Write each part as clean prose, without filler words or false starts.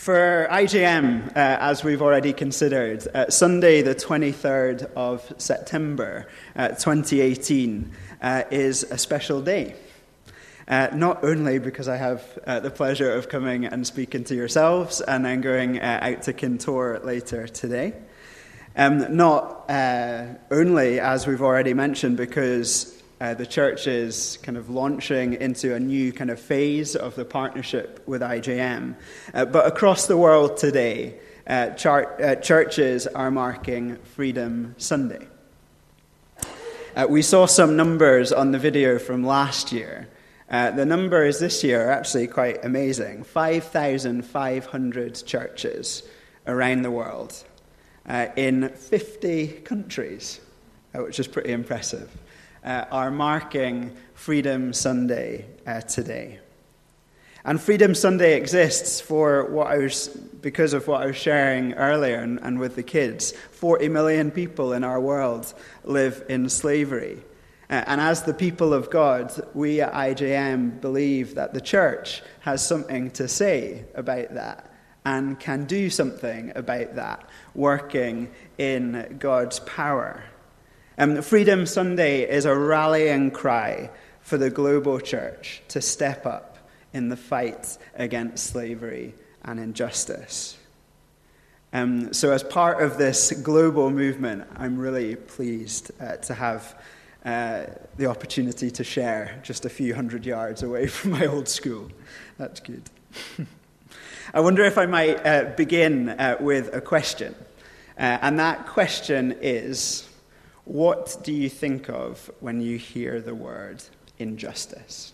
For IJM, as we've already considered, Sunday the 23rd of September 2018 is a special day. Not only because I have the pleasure of coming and speaking to yourselves and then going out to Kintore later today. Not only, as we've already mentioned, because the church is kind of launching into a new kind of phase of the partnership with IJM. But across the world today, churches are marking Freedom Sunday. We saw some numbers on the video from last year. The numbers this year are actually quite amazing. 5,500 churches around the world in 50 countries, which is pretty impressive, are marking Freedom Sunday today. And Freedom Sunday exists because of what I was sharing earlier and with the kids. 40 million people in our world live in slavery. And as the people of God, we at IJM believe that the church has something to say about that and can do something about that, working in God's power. Freedom Sunday is a rallying cry for the global church to step up in the fight against slavery and injustice. So as part of this global movement, I'm really pleased to have the opportunity to share just a few hundred yards away from my old school. That's good. I wonder if I might begin with a question. And that question is, what do you think of when you hear the word injustice?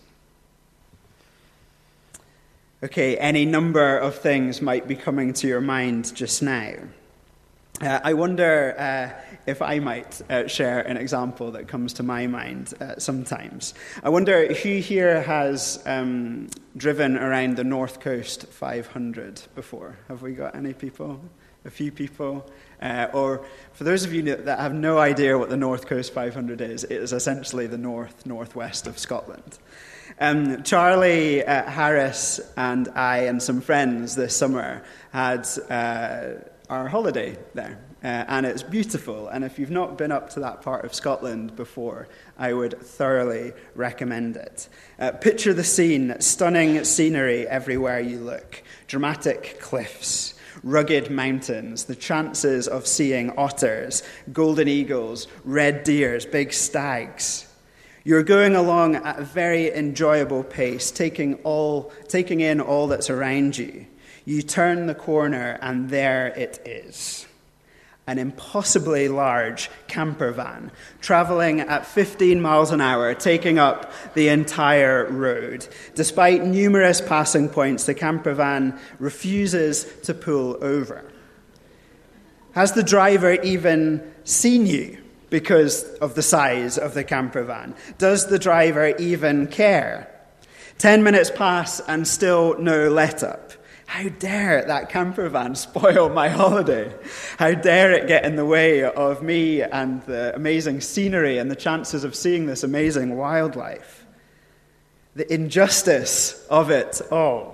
Okay, any number of things might be coming to your mind just now. I wonder if I might share an example that comes to my mind sometimes. I wonder who here has driven around the North Coast 500 before. Have we got any people? A few people? Or for those of you that have no idea what the North Coast 500 is, it is essentially the northwest of Scotland. Charlie Harris and I and some friends this summer had our holiday there, and it's beautiful. And if you've not been up to that part of Scotland before, I would thoroughly recommend it. Picture the scene: stunning scenery everywhere you look, dramatic cliffs, rugged mountains, the chances of seeing otters, golden eagles, red deers, big stags. You're going along at a very enjoyable pace, taking in all that's around you. You turn the corner and there it is. An impossibly large camper van, traveling at 15 miles an hour, taking up the entire road. Despite numerous passing points, the camper van refuses to pull over. Has the driver even seen you because of the size of the camper van? Does the driver even care? 10 minutes pass and still no let-up. How dare that camper van spoil my holiday? How dare it get in the way of me and the amazing scenery and the chances of seeing this amazing wildlife? The injustice of it all.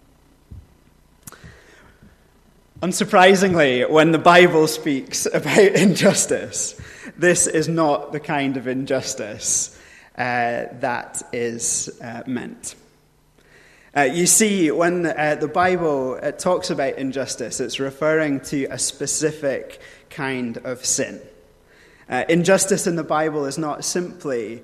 Unsurprisingly, when the Bible speaks about injustice, this is not the kind of injustice that is meant. You see, when the Bible talks about injustice, it's referring to a specific kind of sin. Injustice in the Bible is not simply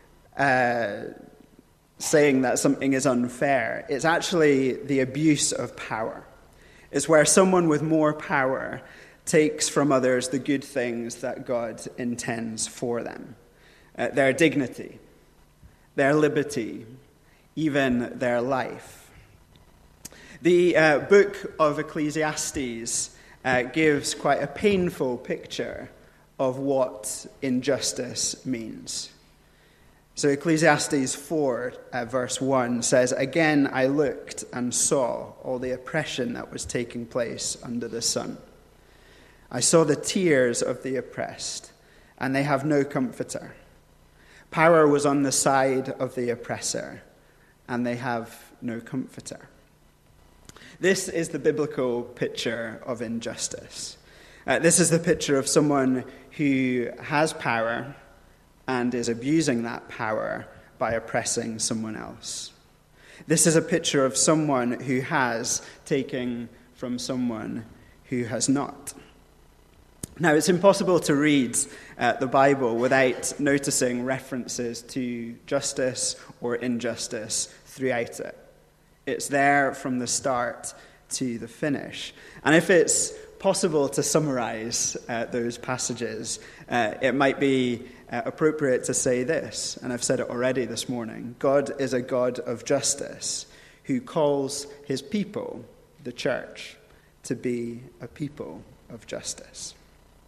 saying that something is unfair. It's actually the abuse of power. It's where someone with more power takes from others the good things that God intends for them. Their dignity, their liberty, even their life. The book of Ecclesiastes gives quite a painful picture of what injustice means. So Ecclesiastes 4, verse 1 says, "Again I looked and saw all the oppression that was taking place under the sun. I saw the tears of the oppressed, and they have no comforter. Power was on the side of the oppressor, and they have no comforter." This is the biblical picture of injustice. This is the picture of someone who has power and is abusing that power by oppressing someone else. This is a picture of someone who has taken from someone who has not. Now, it's impossible to read the Bible without noticing references to justice or injustice throughout it. It's there from the start to the finish. And if it's possible to summarize those passages, it might be appropriate to say this, and I've said it already this morning. God is a God of justice who calls his people, the church, to be a people of justice.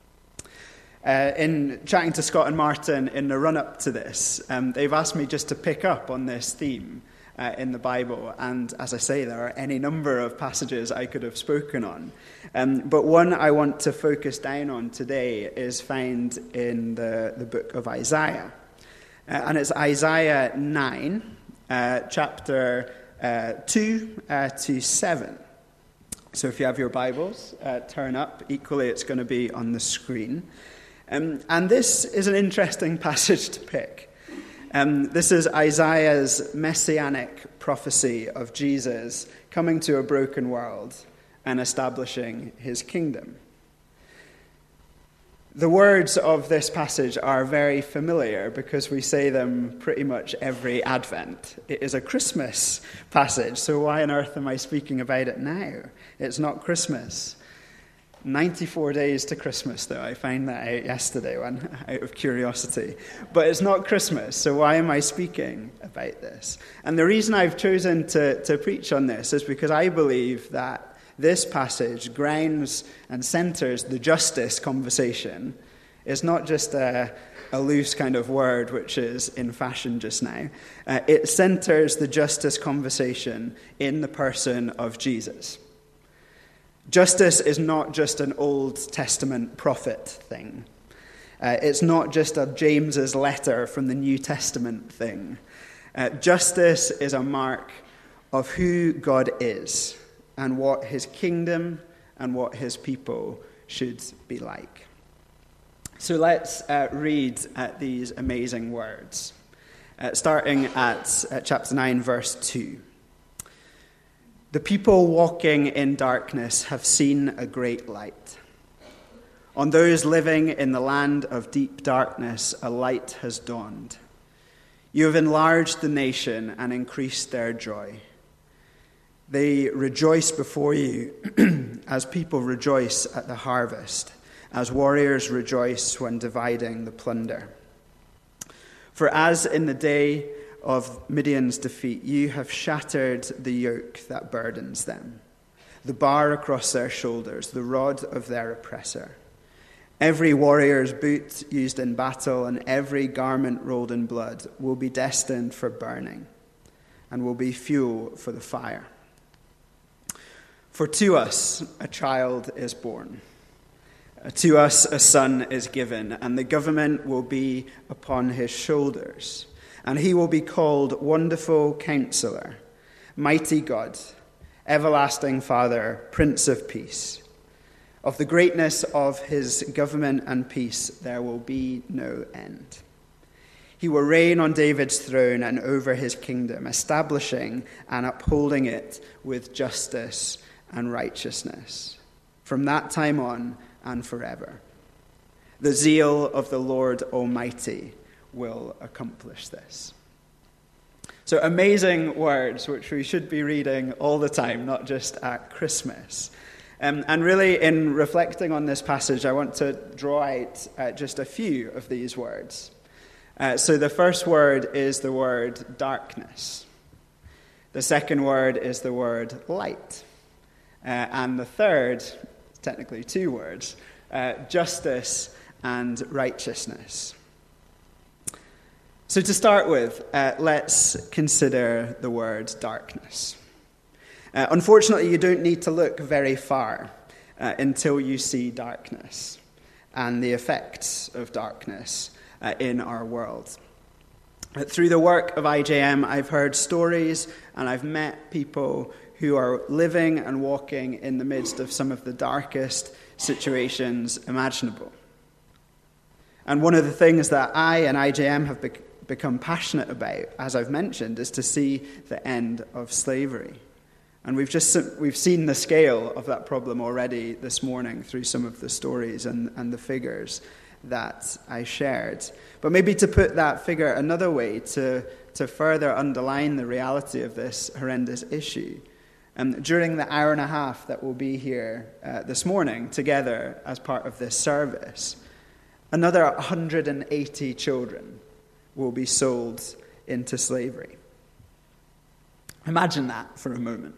In chatting to Scott and Martin in the run-up to this, they've asked me just to pick up on this theme in the Bible. And as I say, there are any number of passages I could have spoken on. But one I want to focus down on today is found in the book of Isaiah. And it's Isaiah 9, chapter 2 to 7. So if you have your Bibles, turn up. Equally, it's going to be on the screen. And this is an interesting passage to pick. This is Isaiah's messianic prophecy of Jesus coming to a broken world and establishing his kingdom. The words of this passage are very familiar because we say them pretty much every Advent. It is a Christmas passage, so why on earth am I speaking about it now? It's not Christmas. 94 days to Christmas, though. I found that out yesterday out of curiosity. But it's not Christmas, so why am I speaking about this? And the reason I've chosen to preach on this is because I believe that this passage grounds and centers the justice conversation. It's not just a loose kind of word which is in fashion just now. It centers the justice conversation in the person of Jesus. Justice is not just an Old Testament prophet thing. It's not just a James's letter from the New Testament thing. Justice is a mark of who God is and what his kingdom and what his people should be like. So let's read these amazing words, starting at chapter 9, verse 2. The people walking in darkness have seen a great light. On those living in the land of deep darkness, a light has dawned. You have enlarged the nation and increased their joy. They rejoice before you as people rejoice at the harvest, as warriors rejoice when dividing the plunder. For as in the day of Midian's defeat, you have shattered the yoke that burdens them, the bar across their shoulders, the rod of their oppressor. Every warrior's boot used in battle and every garment rolled in blood will be destined for burning and will be fuel for the fire. For to us a child is born, to us a son is given, and the government will be upon his shoulders. And he will be called Wonderful Counselor, Mighty God, Everlasting Father, Prince of Peace. Of the greatness of his government and peace there will be no end. He will reign on David's throne and over his kingdom, establishing and upholding it with justice and righteousness, from that time on and forever. The zeal of the Lord Almighty will accomplish this. So amazing words which we should be reading all the time, not just at Christmas. And really, in reflecting on this passage, I want to draw out just a few of these words. So the first word is the word darkness. The second word is the word light. And the third, technically two words, justice and righteousness. So to start with, let's consider the word darkness. Unfortunately, you don't need to look very far until you see darkness and the effects of darkness in our world. Through the work of IJM, I've heard stories and I've met people who are living and walking in the midst of some of the darkest situations imaginable. And one of the things that I and IJM have become passionate about, as I've mentioned, is to see the end of slavery. And we've seen the scale of that problem already this morning through some of the stories and the figures that I shared. But maybe to put that figure another way, to further underline the reality of this horrendous issue, during the hour and a half that we'll be here this morning together as part of this service, another 180 children will be sold into slavery. Imagine that for a moment.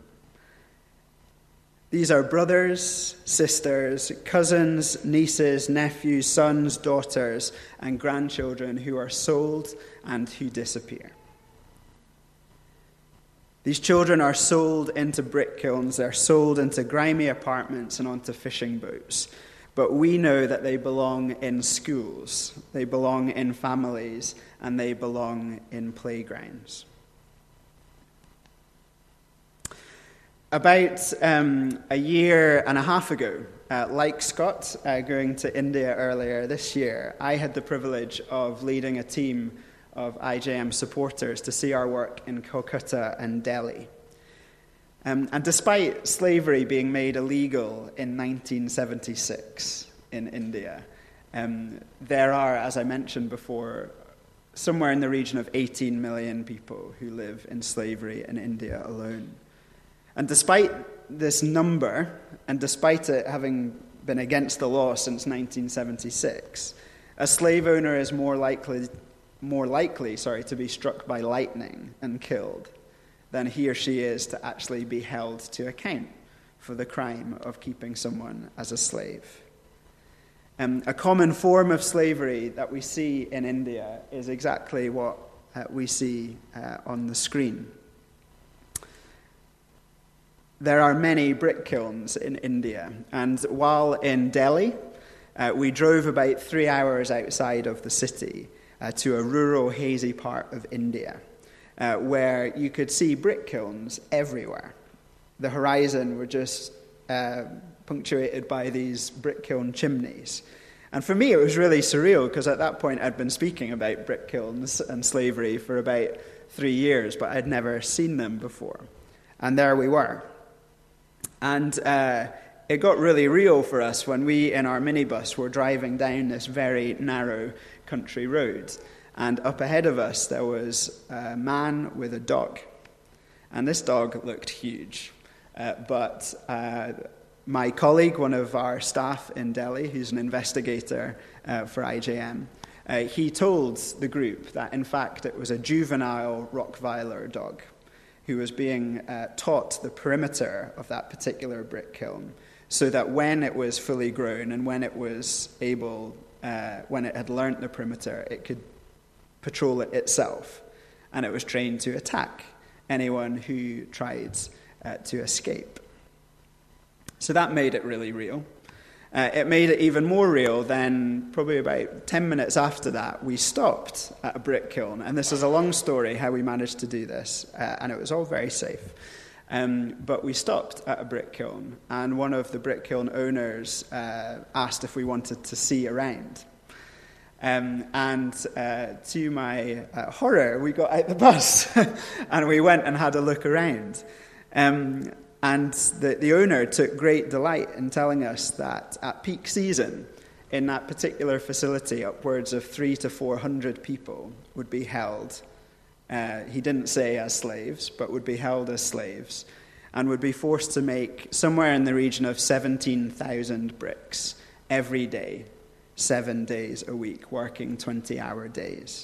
These are brothers, sisters, cousins, nieces, nephews, sons, daughters, and grandchildren who are sold and who disappear. These children are sold into brick kilns, they're sold into grimy apartments and onto fishing boats. But we know that they belong in schools, they belong in families, and they belong in playgrounds. About a year and a half ago, like Scott going to India earlier this year, I had the privilege of leading a team of IJM supporters to see our work in Calcutta and Delhi. And despite slavery being made illegal in 1976 in India, there are, as I mentioned before, somewhere in the region of 18 million people who live in slavery in India alone. And despite this number, and despite it having been against the law since 1976, a slave owner is more likely to be struck by lightning and killed than he or she is to actually be held to account for the crime of keeping someone as a slave. A common form of slavery that we see in India is exactly what we see on the screen. There are many brick kilns in India, and while in Delhi, we drove about 3 hours outside of the city to a rural, hazy part of India, where you could see brick kilns everywhere. The horizon were just punctuated by these brick kiln chimneys. And for me, it was really surreal, because at that point, I'd been speaking about brick kilns and slavery for about 3 years, but I'd never seen them before. And there we were. And it got really real for us when we, in our minibus, were driving down this very narrow country road. And up ahead of us, there was a man with a dog. And this dog looked huge. But my colleague, one of our staff in Delhi, who's an investigator for IJM, he told the group that, in fact, it was a juvenile Rottweiler dog who was being taught the perimeter of that particular brick kiln, so that when it was fully grown and when it was able, when it had learnt the perimeter, it could patrol it itself, and it was trained to attack anyone who tried to escape. So that made it really real. It made it even more real then, probably about 10 minutes after that, we stopped at a brick kiln. And this is a long story, how we managed to do this, and it was all very safe. But we stopped at a brick kiln, and one of the brick kiln owners asked if we wanted to see around. And to my horror, we got out the bus, and we went and had a look around. And the owner took great delight in telling us that at peak season, in that particular facility, upwards of 300 to 400 people would be held. He didn't say as slaves, but would be held as slaves, and would be forced to make somewhere in the region of 17,000 bricks every day, 7 days a week, working 20-hour days.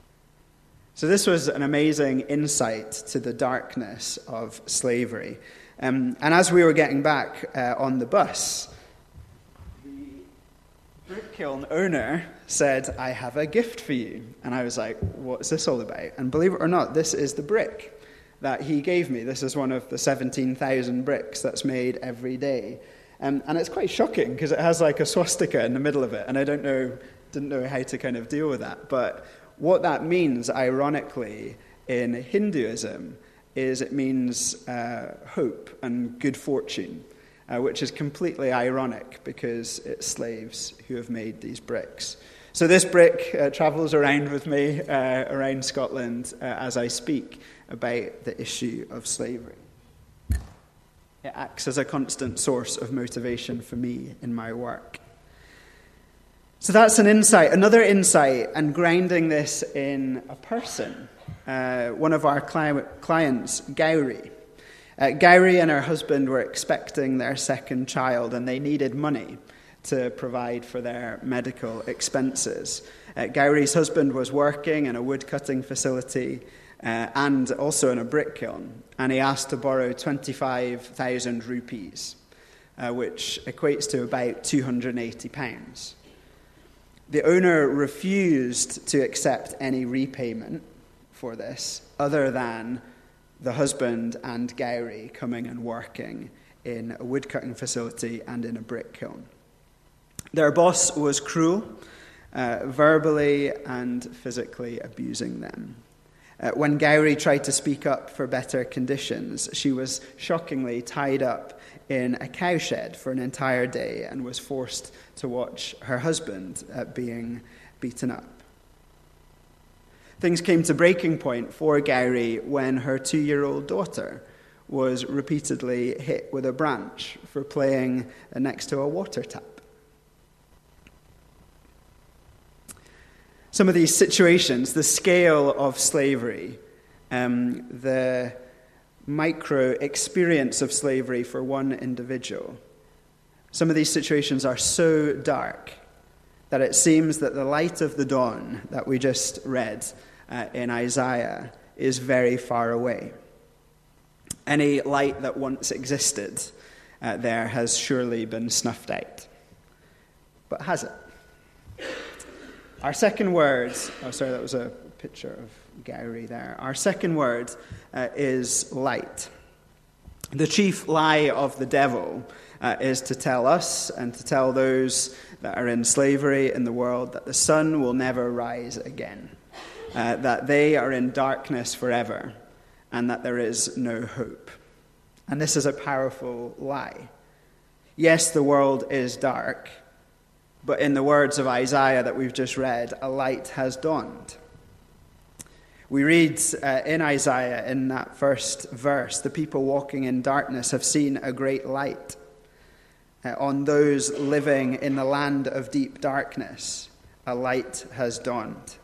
So this was an amazing insight to the darkness of slavery. And as we were getting back on the bus, the brick kiln owner said, "I have a gift for you." And I was like, "What's this all about?" And believe it or not, this is the brick that he gave me. This is one of the 17,000 bricks that's made every day. And it's quite shocking, because it has like a swastika in the middle of it, and I didn't know how to kind of deal with that. But what that means, ironically, in Hinduism, is it means hope and good fortune, which is completely ironic because it's slaves who have made these bricks. So this brick travels around with me around Scotland as I speak about the issue of slavery. It acts as a constant source of motivation for me in my work. So that's an insight. Another insight, and grounding this in a person, one of our clients, Gowrie. Gowrie and her husband were expecting their second child, and they needed money to provide for their medical expenses. Gowrie's husband was working in a wood-cutting facility and also in a brick kiln, and he asked to borrow 25,000 rupees, which equates to about £280. The owner refused to accept any repayment for this, other than the husband and Gowrie coming and working in a wood-cutting facility and in a brick kiln. Their boss was cruel, verbally and physically abusing them. When Gowrie tried to speak up for better conditions, she was shockingly tied up in a cowshed for an entire day and was forced to watch her husband being beaten up. Things came to breaking point for Gowrie when her 2-year-old daughter was repeatedly hit with a branch for playing next to a water tap. Some of these situations, the scale of slavery, the micro experience of slavery for one individual, some of these situations are so dark that it seems that the light of the dawn that we just read in Isaiah is very far away. Any light that once existed there has surely been snuffed out. But has it? Our second word, that was a picture of Gowrie there. Our second word is light. The chief lie of the devil is to tell us and to tell those that are in slavery in the world that the sun will never rise again, that they are in darkness forever, and that there is no hope. And this is a powerful lie. Yes, the world is dark, but in the words of Isaiah that we've just read, a light has dawned. We read in Isaiah, in that first verse, the people walking in darkness have seen a great light. On those living in the land of deep darkness, a light has dawned.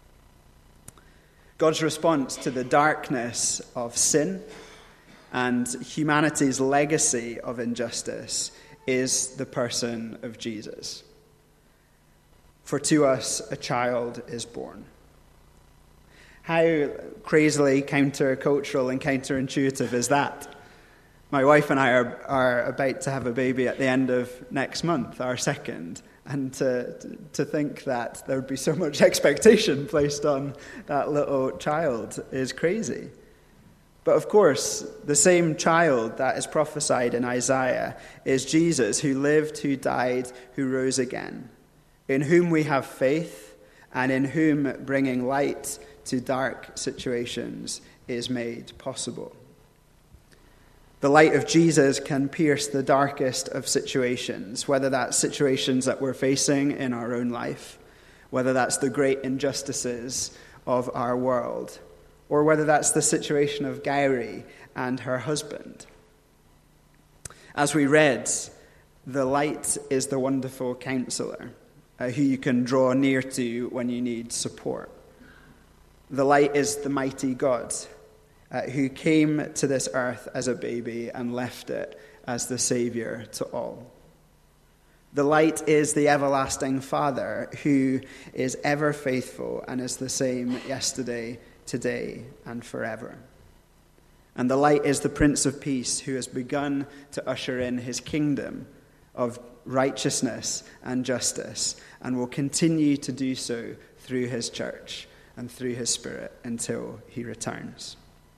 God's response to the darkness of sin and humanity's legacy of injustice is the person of Jesus. For to us a child is born. How crazily countercultural and counterintuitive is that? My wife and I are about to have a baby at the end of next month, our second, and to think that there would be so much expectation placed on that little child is crazy. But of course, the same child that is prophesied in Isaiah is Jesus, who lived, who died, who rose again, in whom we have faith, and in whom bringing light to dark situations is made possible. The light of Jesus can pierce the darkest of situations, whether that's situations that we're facing in our own life, whether that's the great injustices of our world, or whether that's the situation of Gowrie and her husband. As we read, the light is the wonderful counselor, who you can draw near to when you need support. The light is the mighty God, who came to this earth as a baby and left it as the Savior to all. The light is the everlasting Father, who is ever faithful and is the same yesterday, today, and forever. And the light is the Prince of Peace, who has begun to usher in his kingdom of righteousness and justice, and will continue to do so through his church and through his Spirit until he returns.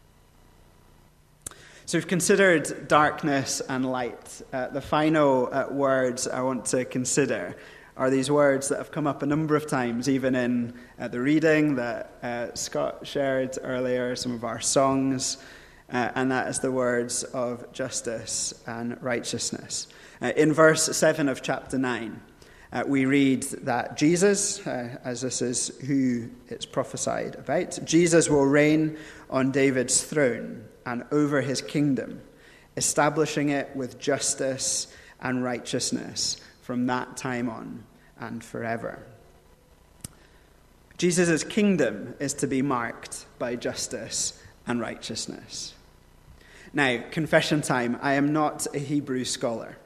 So we've considered darkness and light. The final words I want to consider are these words that have come up a number of times, even in the reading that Scott shared earlier, some of our songs, and that is the words of justice and righteousness. In verse 7 of chapter 9, we read that Jesus, as this is who it's prophesied about, Jesus will reign on David's throne and over his kingdom, establishing it with justice and righteousness from that time on and forever. Jesus' kingdom is to be marked by justice and righteousness. Now, confession time, I am not a Hebrew scholar,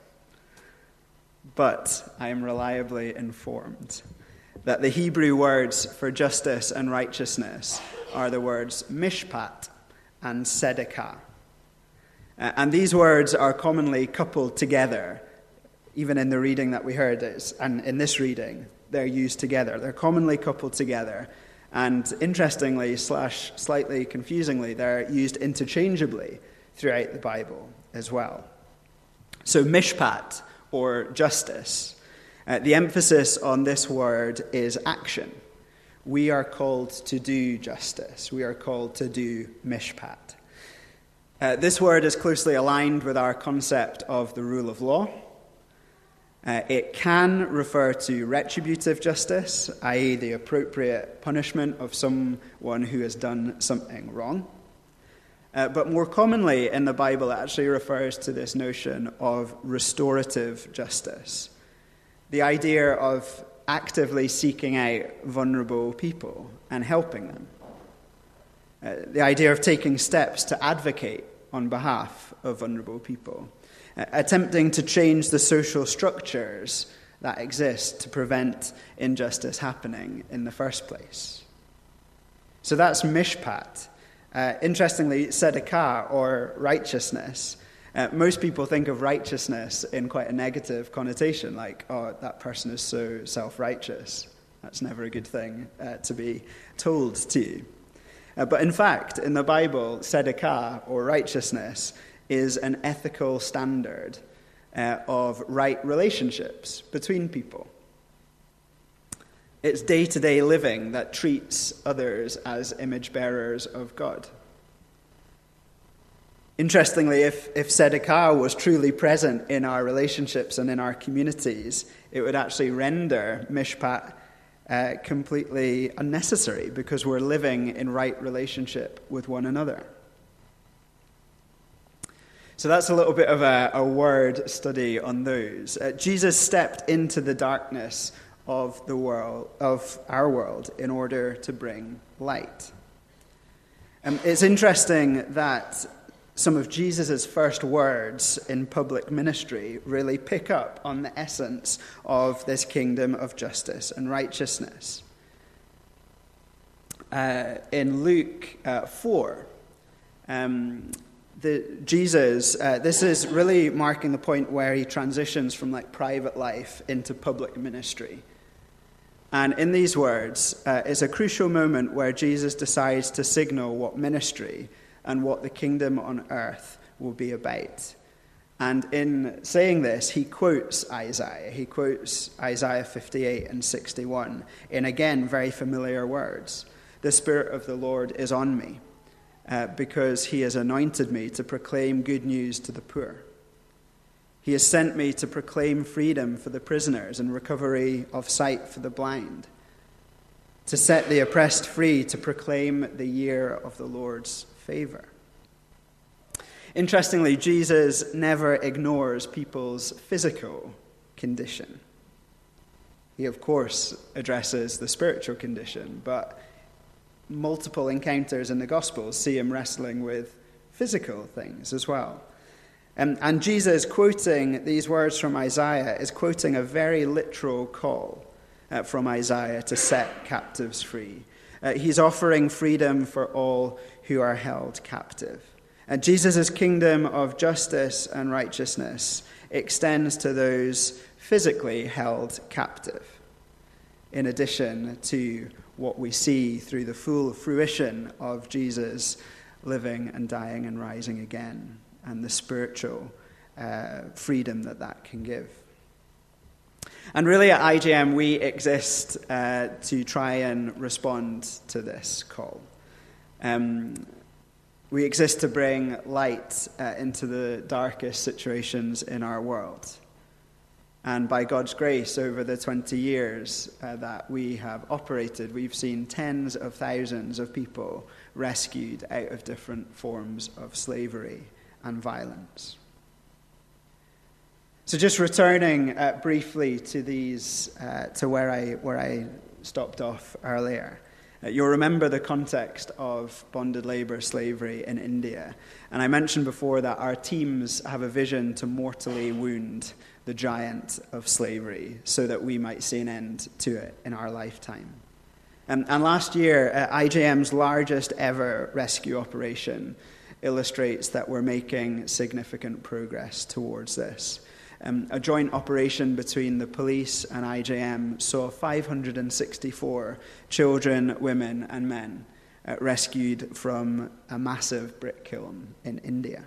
but I am reliably informed that the Hebrew words for justice and righteousness are the words mishpat and tzedakah. And these words are commonly coupled together, even in the reading that we heard, and in this reading, they're used together. They're commonly coupled together. And interestingly, / slightly confusingly, they're used interchangeably throughout the Bible as well. So mishpat, or justice, the emphasis on this word is action. We are called to do justice. We are called to do mishpat. This word is closely aligned with our concept of the rule of law. It can refer to retributive justice, i.e. the appropriate punishment of someone who has done something wrong. But more commonly in the Bible, it actually refers to this notion of restorative justice, the idea of actively seeking out vulnerable people and helping them, the idea of taking steps to advocate on behalf of vulnerable people, attempting to change the social structures that exist to prevent injustice happening in the first place. So that's mishpat. Interestingly, tzedakah, or righteousness, most people think of righteousness in quite a negative connotation, like, oh, that person is so self-righteous. That's never a good thing to be told to you. But in fact, in the Bible, tzedakah, or righteousness, is an ethical standard of right relationships between people. It's day-to-day living that treats others as image bearers of God. Interestingly, if tzedakah was truly present in our relationships and in our communities, it would actually render mishpat completely unnecessary, because we're living in right relationship with one another. So that's a little bit of a word study on those. Jesus stepped into the darkness of the world, of our world, in order to bring light. It's interesting that some of Jesus' first words in public ministry really pick up on the essence of this kingdom of justice and righteousness. In Luke 4, this is really marking the point where he transitions from private life into public ministry. And in these words, is a crucial moment where Jesus decides to signal what ministry and what the kingdom on earth will be about. And in saying this, he quotes Isaiah. He quotes Isaiah 58 and 61 in, again, very familiar words. The Spirit of the Lord is on me, because he has anointed me to proclaim good news to the poor. He has sent me to proclaim freedom for the prisoners and recovery of sight for the blind, to set the oppressed free, to proclaim the year of the Lord's favor. Interestingly, Jesus never ignores people's physical condition. He, of course, addresses the spiritual condition, but multiple encounters in the Gospels see him wrestling with physical things as well. And Jesus, quoting these words from Isaiah, is quoting a very literal call from Isaiah to set captives free. He's offering freedom for all who are held captive. And Jesus' kingdom of justice and righteousness extends to those physically held captive, in addition to what we see through the full fruition of Jesus living and dying and rising again, and the spiritual freedom that can give. And really at IGM, we exist to try and respond to this call. We exist to bring light into the darkest situations in our world. And by God's grace, over the 20 years that we have operated, we've seen tens of thousands of people rescued out of different forms of slavery and violence. So just returning briefly to these, to where I stopped off earlier. You'll remember the context of bonded labor slavery in India. And I mentioned before that our teams have a vision to mortally wound the giant of slavery so that we might see an end to it in our lifetime. And last year, IJM's largest ever rescue operation illustrates that we're making significant progress towards this. A joint operation between the police and IJM saw 564 children, women, and men rescued from a massive brick kiln in India.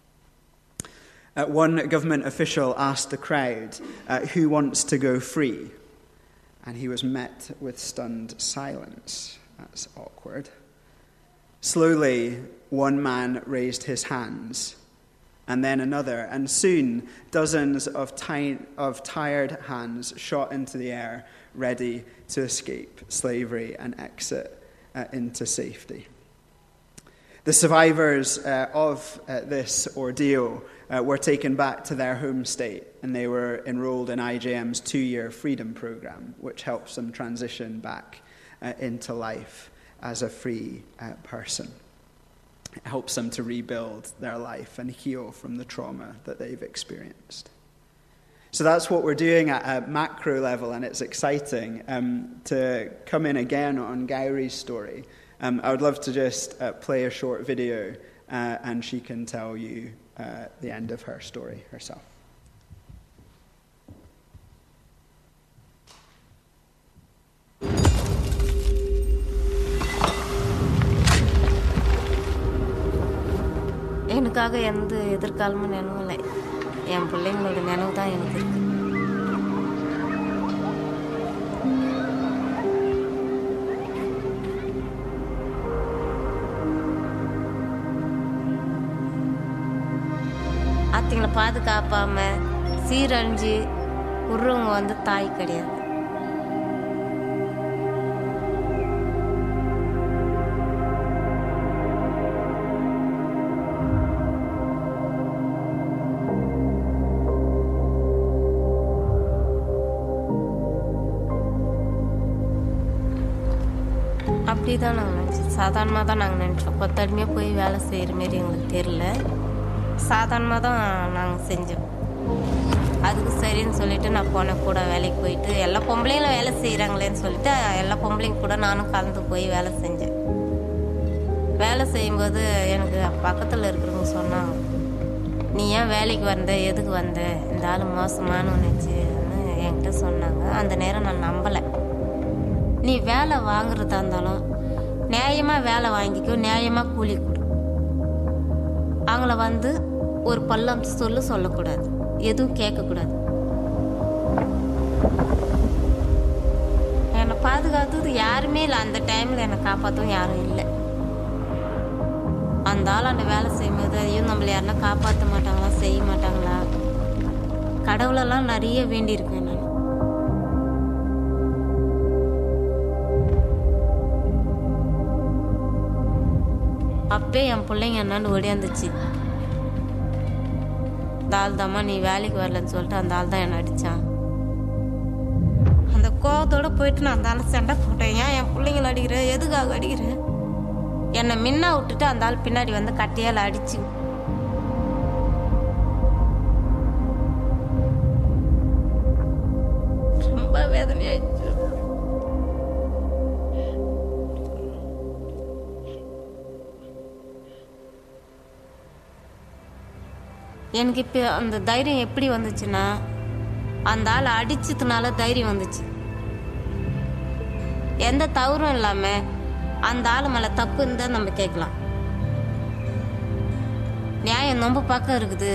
One government official asked the crowd, who wants to go free? And he was met with stunned silence. That's awkward. Slowly, one man raised his hands, and then another, and soon dozens of tired hands shot into the air, ready to escape slavery and exit into safety. The survivors of this ordeal were taken back to their home state, and they were enrolled in IJM's 2-year freedom program, which helps them transition back into life as a free person. It helps them to rebuild their life and heal from the trauma that they've experienced. So that's what we're doing at a macro level, and it's exciting. To come in again on Gowrie's story, I would love to just play a short video, and she can tell you the end of her story herself. எனக்காக எந்த எதிர்காலமும் நினைவும் இல்லை. என் பிள்ளைங்களோட நினைவு தான் எனக்கு இருக்கு. அத்தைங்களை பாதுகாப்பாம சீரழிஞ்சு விடுறவங்க தாய் கிடையாது. அப்படி தான் நாங்கள் நினச்சோம். சாதாரணமாக தான் நாங்கள் நினச்சோம். கொத்தடிமையாக போய் வேலை செய்கிற மாரி எங்களுக்கு தெரியல. சாதாரணமாக தான் நாங்கள் செஞ்சோம். அதுக்கு சரின்னு சொல்லிட்டு நான் போனேன் கூட வேலைக்கு போயிட்டு, எல்லா பொம்பளைங்களும் வேலை செய்கிறாங்களேன்னு சொல்லிட்டு எல்லா பொம்பளைங்க கூட நானும் கலந்து போய் வேலை செஞ்சேன். வேலை செய்யும்போது எனக்கு பக்கத்தில் இருக்கிறவங்க சொன்னாங்க, நீ ஏன் வேலைக்கு வந்த, எதுக்கு வந்த, இந்த ஆள் மோசமானவனுச்சுன்னு என்கிட்ட சொன்னாங்க. அந்த நேரம் நான் நம்பலை. நீ வேலை வாங்குறதா இருந்தாலும் நியாயமாக வேலை வாங்கிக்கோ, நியாயமாக கூலி கொடு. அவங்கள ஒரு பள்ளம் சொல்லக்கூடாது, எதுவும் கேட்கக்கூடாது. என்னை பாதுகாத்தது யாருமே இல்லை. அந்த டைமில் என்னை காப்பாற்றவும் யாரும் இல்லை. அந்த ஆள் அந்த வேலை செய்யும்போது ஐயோ நம்மளை யாருன்னா காப்பாற்ற மாட்டாங்களா, செய்ய மாட்டாங்களா, கடவுளெல்லாம் நிறைய வேண்டியிருக்கேன் நான். அப்பே என் பிள்ளைங்க என்னான்னு ஓடியாந்துச்சு. அந்த ஆள் தாம்மா நீ வேலைக்கு வரலன்னு சொல்லிட்டு அந்த ஆள் தான் என்னை அடித்தான். அந்த கோவத்தோடு போயிட்டு நான் அந்த ஆள் சண்டை போட்டேன். ஏன் என் பிள்ளைங்களை அடிக்கிறேன், எதுக்காக அடிக்கிறேன்? என்னை முன்ன விட்டுட்டு அந்த ஆள் பின்னாடி கட்டையால் அடிச்சு ரொம்ப வேதனையாயிடுச்சு. எனக்கு இப்போ அந்த தைரியம் எப்படி வந்துச்சுன்னா, அந்த ஆள் அடிச்சதுனால தைரியம் வந்துச்சு. எந்த தவறும் இல்லாமல் அந்த ஆள் மேலே தப்பு இருந்தால் நம்ம கேட்கலாம். நியாயம் நம்ம பக்கம் இருக்குது.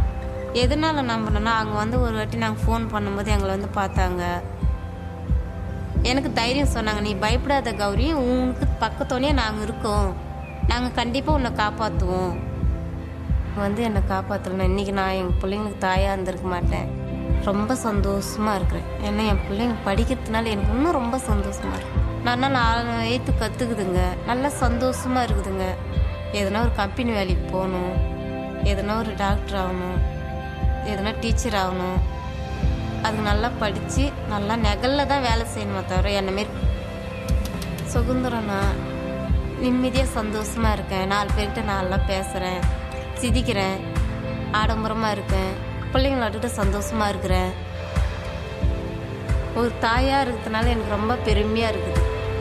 எதனால நம்பணும்னா, அவங்க ஒரு வாட்டி நாங்கள் ஃபோன் பண்ணும்போது எங்களை பார்த்தாங்க. எனக்கு தைரியம் சொன்னாங்க, நீ பயப்படாத கௌரி, உனக்கு பக்கத்தோடனே நாங்கள் இருக்கோம், நாங்கள் கண்டிப்பாக உன்னை காப்பாற்றுவோம். என்னை காப்பாற்றலாம். இன்றைக்கி நான் எங்கள் பிள்ளைங்களுக்கு தாயாக இருந்திருக்க மாட்டேன். ரொம்ப சந்தோஷமாக இருக்கிறேன். ஏன்னா என் பிள்ளைங்க படிக்கிறதுனால எனக்கு இன்னும் ரொம்ப சந்தோஷமாக இருக்கு. நான் 8 கற்றுக்குதுங்க, நல்லா சந்தோஷமாக இருக்குதுங்க. எதனா ஒரு கம்பெனி வேலைக்கு போகணும், எதனா ஒரு டாக்டர் ஆகணும், எதனா டீச்சர் ஆகணும், அதுக்கு நல்லா படித்து நல்லா நெகலில் தான் வேலை செய்யணுமே தவிர என்னமாரி சுதந்திரம்னா நிம்மதியாக சந்தோஷமாக இருக்கேன். 4 பேர்கிட்ட நான் நல்லா பேசுகிறேன், சிரிக்கிறேன், ஆடம்பரமாக இருக்கேன், பிள்ளைங்களை விட்டுட்டு சந்தோஷமாக இருக்கிறேன். ஒரு தாயாக இருக்கிறதுனால எனக்கு ரொம்ப பெருமையாக இருக்குது.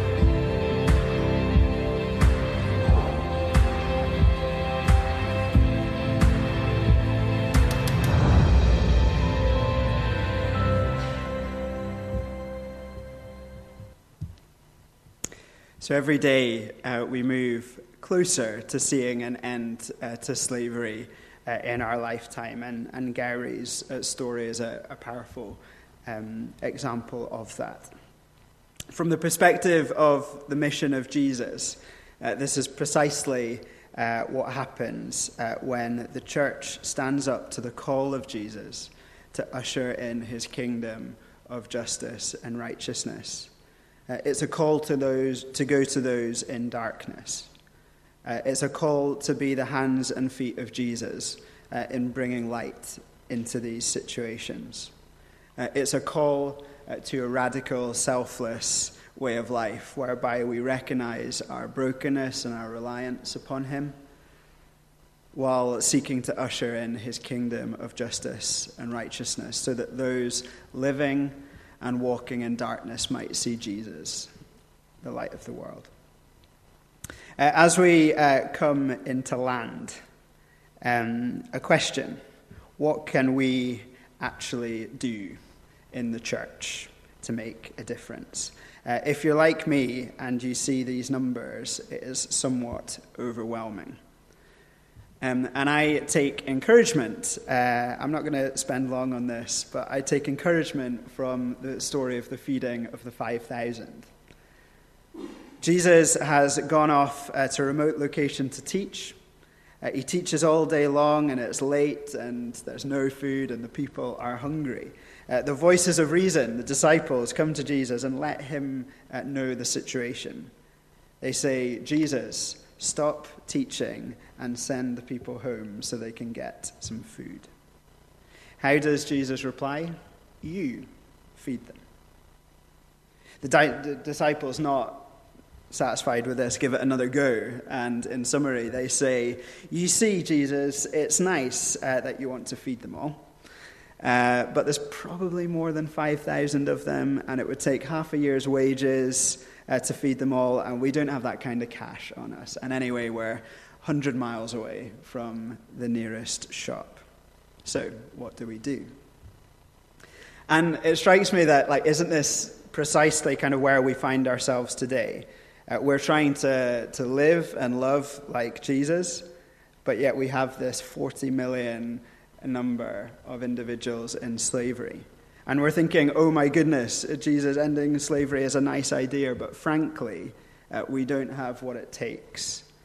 So every day we move closer to seeing an end to slavery in our lifetime, and Gary's story is a powerful example of that. From the perspective of the mission of Jesus, this is precisely what happens when the church stands up to the call of Jesus to usher in his kingdom of justice and righteousness. It's a call to go to those in darkness. It's a call to be the hands and feet of Jesus in bringing light into these situations. It's a call to a radical, selfless way of life, whereby we recognize our brokenness and our reliance upon him, while seeking to usher in his kingdom of justice and righteousness, so that those living and walking in darkness might see Jesus, the light of the world. As we come into land, a question: what can we actually do in the church to make a difference? If you're like me and you see these numbers, it is somewhat overwhelming. And I take encouragement, I'm not going to spend long on this, but I take encouragement from the story of the feeding of the 5,000. Jesus has gone off to a remote location to teach. He teaches all day long, and it's late, and there's no food, and the people are hungry. The voices of reason, the disciples, come to Jesus and let him know the situation. They say, Jesus, stop teaching and send the people home so they can get some food. How does Jesus reply? You feed them. The disciples, not satisfied with this, give it another go. And in summary, they say, you see, Jesus, it's nice that you want to feed them all. But there's probably more than 5,000 of them, and it would take half a year's wages to feed them all, and we don't have that kind of cash on us. And anyway, we're 100 miles away from the nearest shop. So, what do we do? And it strikes me that, isn't this precisely kind of where we find ourselves today? We're trying to live and love like Jesus, but yet we have this 40 million number of individuals in slavery. And we're thinking, oh my goodness, Jesus, ending slavery is a nice idea, but frankly, we don't have what it takes.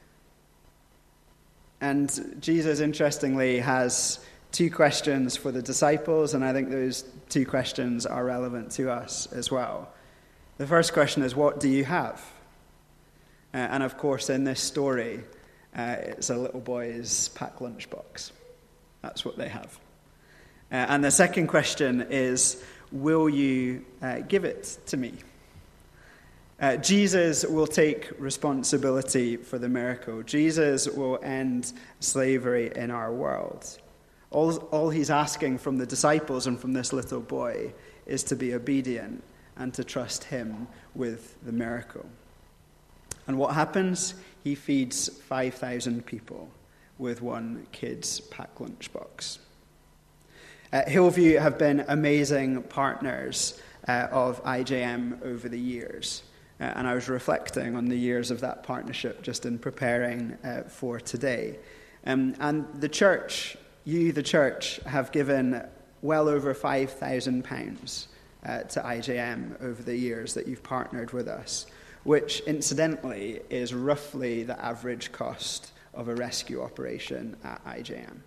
And Jesus, interestingly, has 2 questions for the disciples, and I think those 2 questions are relevant to us as well. The first question is, what do you have? And of course, in this story, it's a little boy's packed lunchbox. That's what they have. And the second question is, will you give it to me? Jesus will take responsibility for the miracle. Jesus will end slavery in our world. All he's asking from the disciples and from this little boy is to be obedient and to trust him with the miracle. And what happens? He feeds 5,000 people with 1 kid's packed lunchbox. Hillview have been amazing partners of IJM over the years. And I was reflecting on the years of that partnership just in preparing for today. And the church, you, the church, have given well over £5,000 to IJM over the years that you've partnered with us, which incidentally is roughly the average cost of a rescue operation at IJM.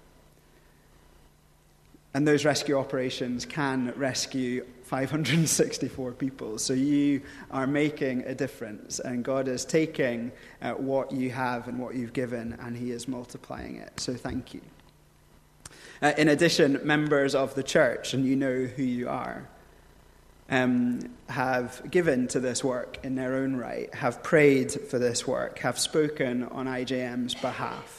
And those rescue operations can rescue 564 people. So you are making a difference. And God is taking what you have and what you've given, and he is multiplying it. So thank you. In addition, members of the church, and you know who you are, have given to this work in their own right, have prayed for this work, have spoken on IJM's behalf,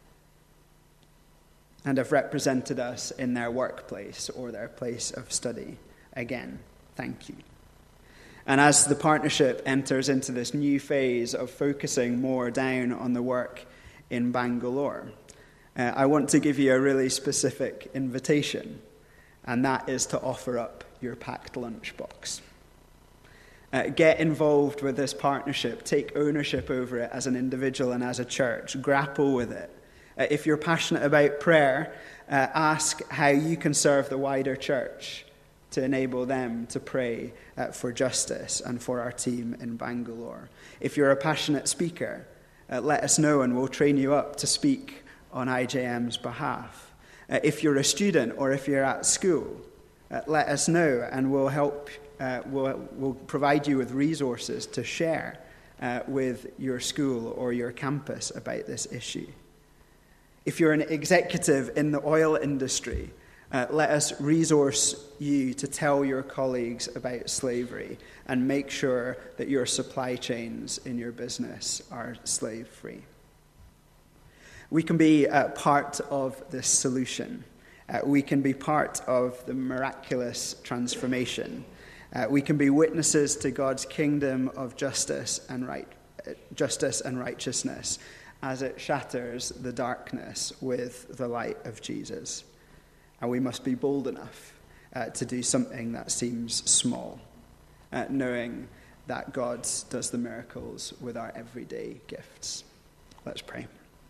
and have represented us in their workplace or their place of study. Again, thank you. And as the partnership enters into this new phase of focusing more down on the work in Bangalore, I want to give you a really specific invitation, and that is to offer up your packed lunchbox. Get involved with this partnership. Take ownership over it as an individual and as a church. Grapple with it. If you're passionate about prayer, ask how you can serve the wider church to enable them to pray for justice and for our team in Bangalore. If you're a passionate speaker, let us know and we'll train you up to speak on IJM's behalf. If you're a student or if you're at school, let us know and we'll help. We'll provide you with resources to share with your school or your campus about this issue. If you're an executive in the oil industry, let us resource you to tell your colleagues about slavery and make sure that your supply chains in your business are slave-free. We can be part of this solution. We can be part of the miraculous transformation. We can be witnesses to God's kingdom of justice and righteousness as it shatters the darkness with the light of Jesus. And we must be bold enough to do something that seems small, knowing that God does the miracles with our everyday gifts. Let's pray.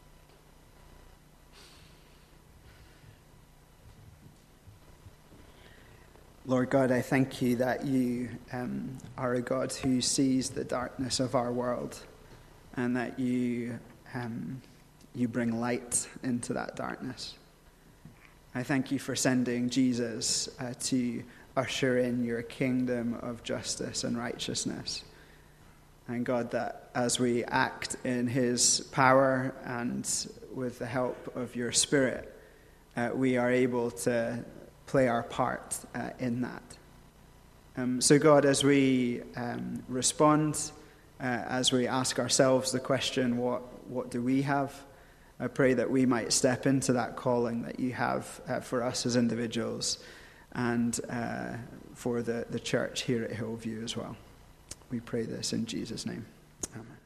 Lord God, I thank you that you are a God who sees the darkness of our world and that you bring light into that darkness. I thank you for sending Jesus to usher in your kingdom of justice and righteousness. And God, that as we act in his power and with the help of your Spirit, we are able to play our part in that. So God, as we respond, as we ask ourselves the question, what do we have? I pray that we might step into that calling that you have for us as individuals and for the church here at Hillview as well. We pray this in Jesus' name. Amen.